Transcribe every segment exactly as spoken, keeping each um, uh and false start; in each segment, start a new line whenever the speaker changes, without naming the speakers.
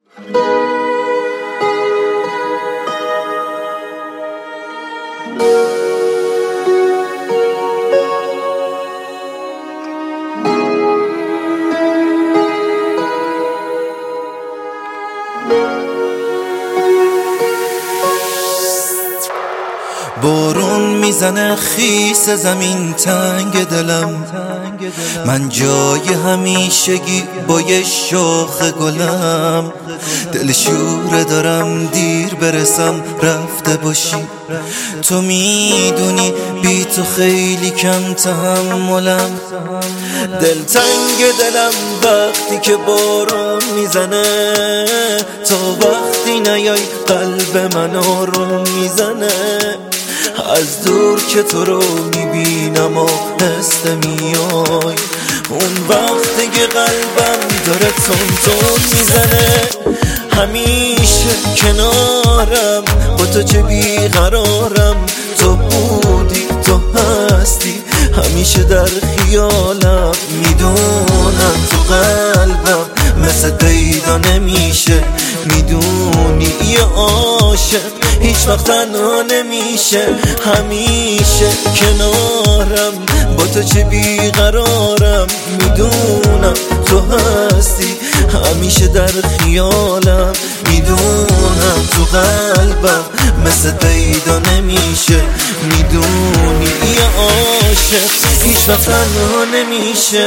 بارون میزنه خیس زمین تنگ دلم، من جای همیشگی با یه شاخ گلم. دل شوره دارم دیر برسم رفته باشی، تو میدونی بی تو خیلی کم تحملم. دل تنگ دلم وقتی که بارون میزنه، تا وقتی نیای قلب من آروم میزنه. از دور که تو رو میبینم و حس میای، اون وقتی که قلبم داره تون تون میزنه. همیشه کنارم با تو چه بیقرارم، تو بودی تو هستی همیشه در خیالم. میدونم تو قلبم مثل پیدا نمیشه، میدونی یه عاشق هیچ وقت تنها نمیشه. همیشه کنارم با تو چه بیقرارم، میدونم تو هستی همیشه در خیالم. میدونم تو قلبم مثل پیدا نمیشه، میدونی یه عاشق هیچ وقت تنها نمیشه.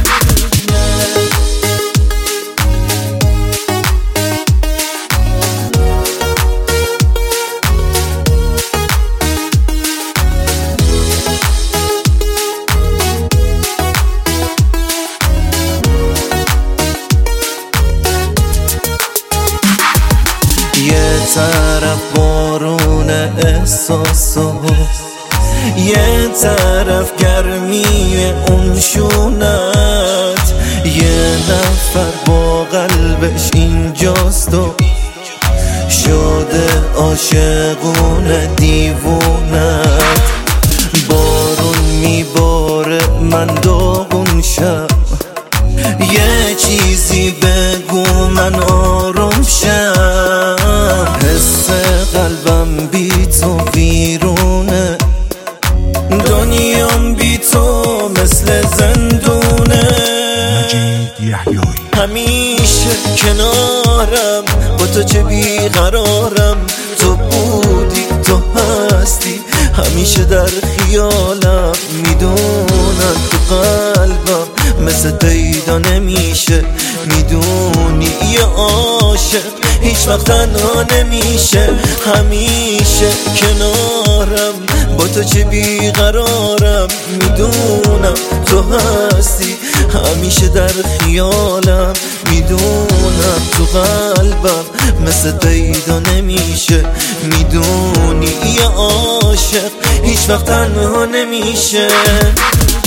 یه طرف بارون احساس و یه طرف گرمی اون شونت، یه نفر با قلبش اینجاست و شده عاشقونه دیوونت. بارون میباره من داغون شم، یه چیزی بگو من آروم شم. حس قلبم بی تو ویرونه، دنیام بی تو مثل زندونه. همیشه کنارم با تو چه بیقرارم، تو بودی تو هستی همیشه در خیالم. میدونم تو قلبم مثل پیدا نمیشه، میدونی یه عاشق هیچ وقت تنها نمیشه. همیشه کنارم با تو چه بیقرارم، میدونم تو هستی همیشه در خیالم. میدونم تو قلبم مثل پیدا نمیشه، میدونی یه عاشق هیچ وقت تنها نمیشه.